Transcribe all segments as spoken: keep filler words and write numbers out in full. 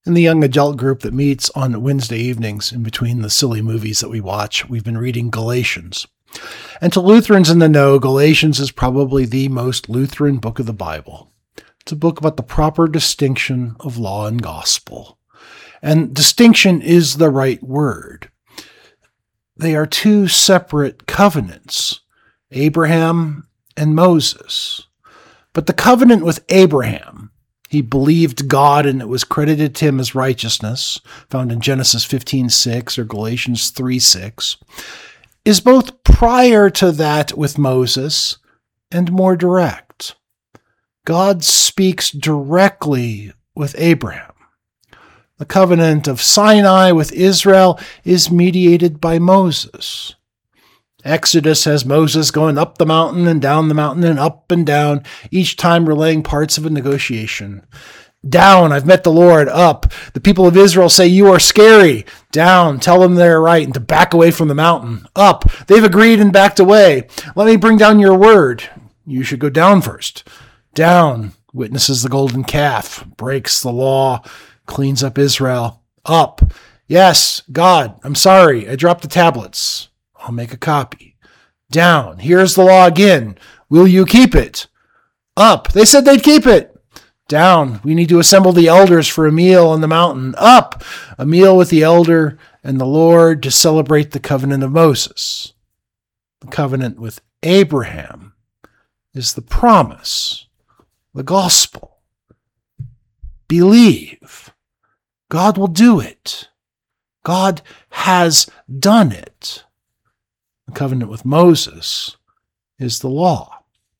In the young adult group that meets on Wednesday evenings in between the silly movies that we watch, we've been reading Galatians. And to Lutherans in the know, Galatians is probably the most Lutheran book of the Bible. It's a book about the proper distinction of law and gospel. And distinction is the right word. They are two separate covenants, Abraham and Moses. But the covenant with Abraham, he believed God and it was credited to him as righteousness, found in Genesis fifteen six or Galatians three six, is both prior to that with Moses and more direct. God speaks directly with Abraham. The covenant of Sinai with Israel is mediated by Moses. Exodus has Moses going up the mountain and down the mountain and up and down, each time relaying parts of a negotiation. Down, I've met the Lord. Up, the people of Israel say, you are scary. Down, tell them they're right and to back away from the mountain. Up, they've agreed and backed away. Let me bring down your word. You should go down first. Down, witnesses the golden calf, breaks the law, cleans up Israel. Up, yes, God, I'm sorry, I dropped the tablets. I'll make a copy. Down, here's the law again. Will you keep it? Up, they said they'd keep it. Down, we need to assemble the elders for a meal on the mountain. Up, a meal with the elder and the Lord to celebrate the covenant of Moses. The covenant with Abraham is the promise, the gospel. Believe. God will do it. God has done it. The covenant with Moses is the law.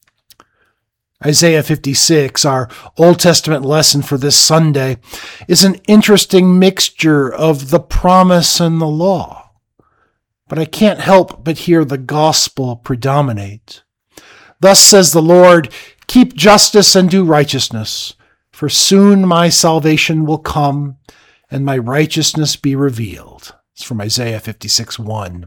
Isaiah fifty-six, our Old Testament lesson for this Sunday, is an interesting mixture of the promise and the law. But I can't help but hear the gospel predominate. Thus says the Lord, keep justice and do righteousness, for soon my salvation will come and my righteousness be revealed. It's from Isaiah fifty-six one.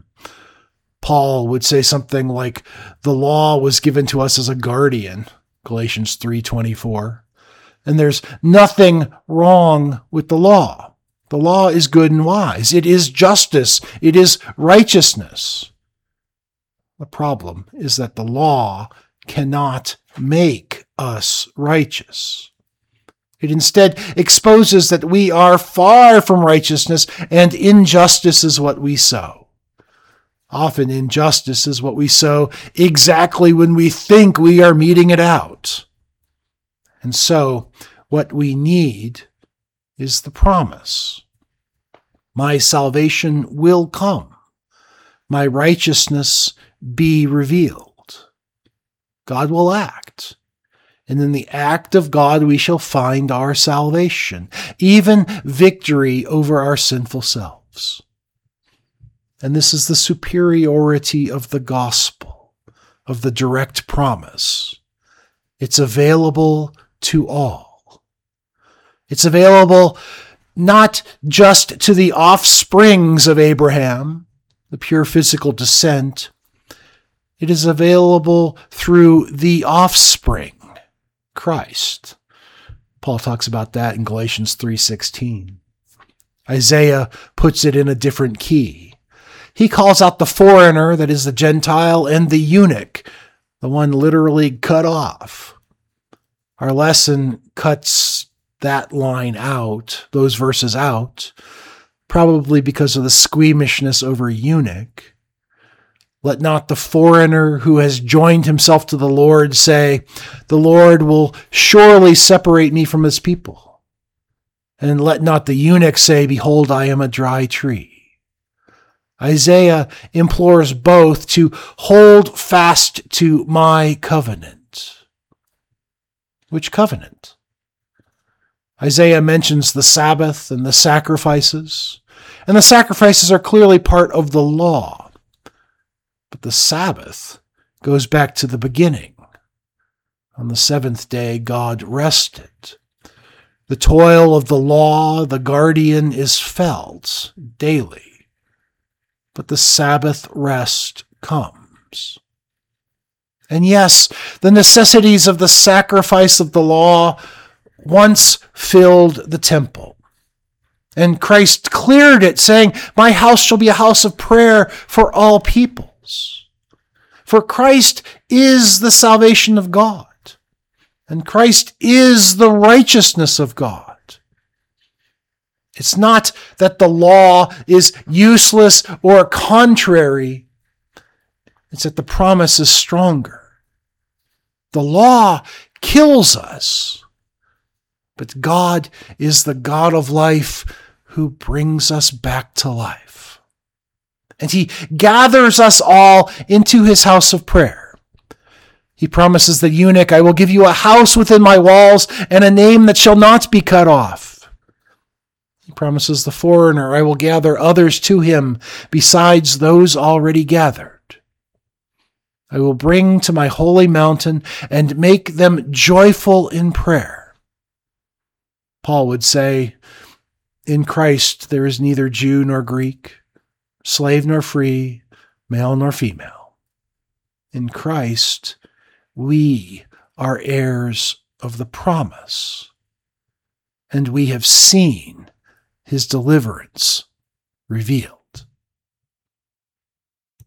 Paul would say something like, the law was given to us as a guardian, Galatians three twenty-four. And there's nothing wrong with the law. The law is good and wise. It is justice. It is righteousness. The problem is that the law cannot make us righteous. It instead exposes that we are far from righteousness, and injustice is what we sow. Often injustice is what we sow exactly when we think we are meting it out. And so what we need is the promise. My salvation will come. My righteousness be revealed. God will act. And in the act of God we shall find our salvation, even victory over our sinful selves. And this is the superiority of the gospel, of the direct promise. It's available to all. It's available not just to the offsprings of Abraham, the pure physical descent. It is available through the offspring, Christ. Paul talks about that in Galatians three sixteen. Isaiah puts it in a different key. He calls out the foreigner, that is the Gentile, and the eunuch, the one literally cut off. Our lesson cuts that line out, those verses out, probably because of the squeamishness over eunuch. Let not the foreigner who has joined himself to the Lord say, the Lord will surely separate me from his people. And let not the eunuch say, behold, I am a dry tree. Isaiah implores both to hold fast to my covenant. Which covenant? Isaiah mentions the Sabbath and the sacrifices, and the sacrifices are clearly part of the law. But the Sabbath goes back to the beginning. On the seventh day, God rested. The toil of the law, the guardian, is felt daily. But the Sabbath rest comes. And yes, the necessities of the sacrifice of the law once filled the temple. And Christ cleared it, saying, "My house shall be a house of prayer for all peoples." For Christ is the salvation of God, and Christ is the righteousness of God. It's not that the law is useless or contrary. It's that the promise is stronger. The law kills us, but God is the God of life who brings us back to life. And he gathers us all into his house of prayer. He promises the eunuch, "I will give you a house within my walls and a name that shall not be cut off." He promises the foreigner, "I will gather others to him besides those already gathered. I will bring to my holy mountain and make them joyful in prayer." Paul would say, "In Christ there is neither Jew nor Greek, slave nor free, male nor female. In Christ we are heirs of the promise, and we have seen his deliverance revealed."